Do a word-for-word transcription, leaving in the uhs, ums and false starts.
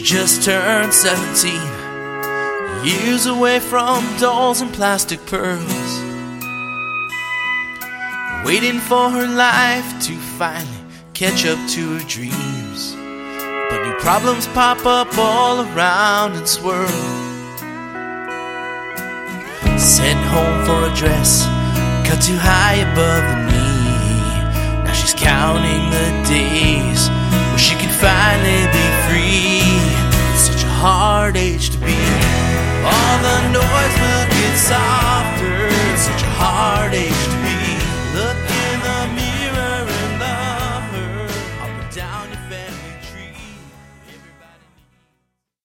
just turned seventeen, years away from dolls and plastic pearls, waiting for her life to finally catch up to her dreams. But new problems pop up all around and swirl. Sent home for a dress cut too high above the knee. Now she's counting the days where she can finally be free. It's such a hard age to be. All the noise will get softer. It's such a hard age